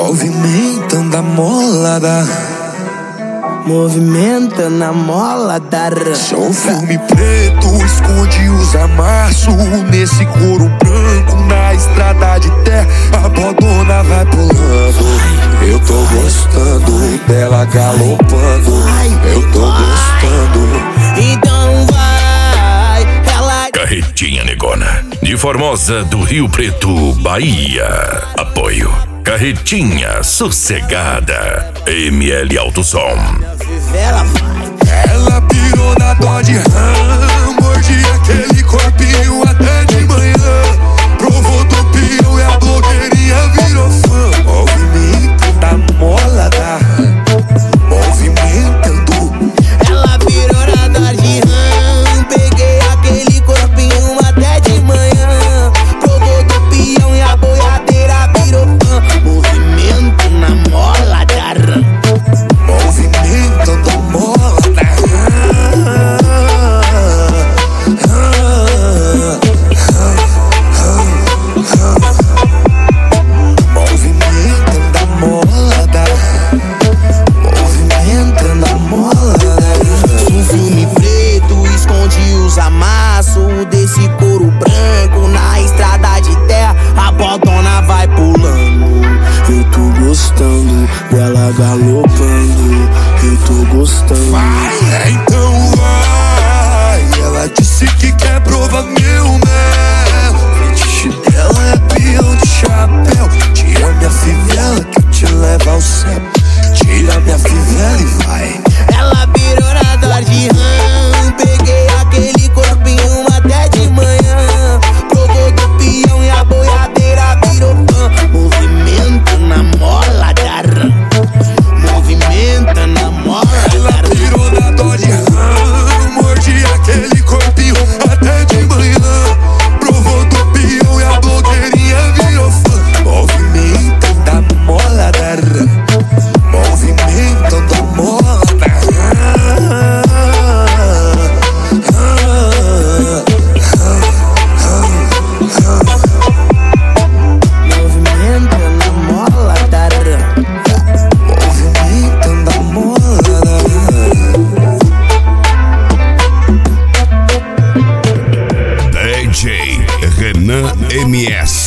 movimentando a molada, movimentando a mola da sou filme preto, esconde os amassos nesse couro branco, na estrada de terra, a bodona vai pulando. Eu tô gostando dela galopando, eu tô gostando. Então vai, ela... Carretinha Negona, de Formosa do Rio Preto, Bahia. Apoio Carretinha Sossegada, ML Alto Som. Ela vai. Ela pirou na Dodge Ram, mordi aquele corpinho até de manhã. Provou do peão e a blogueirinha virou fã. Movimento da mola da Ram, movimentando. Ela virou na Dodge Ram, peguei aquele corpinho até de manhã. Provou do peão e a boiadeira virou fã. Movimento na mola da Ram, movimentando a mola da movimentando a mola da movimentando a mola da. um filme preto esconde os amassos desse couro branco, na estrada de terra a bodona vai pulando. Eu tô gostando dela galopando, eu tô gostando. Vai, então vai. Ela disse que quer provar meu mel. O fetiche dela é peão de chapéu. Tira minha fivela que eu te levo ao céu. Tira minha fivela e vai. Ela virou na Dodge Ram, peguei aquele corpinho até de manhã. Provou do peão e a boiadeira virou fã. Movimento na mola da Ram, movimento na mola da Ela Ram. virou na Dodge Ram, mordi aquele corpinho até de manhã. Provou do peão e a blogueirinha virou fã. Movimentando a mola da Ram, movimentando a mola da Movimento na mola da Ram. movimentando a mola da DJ Renan MS.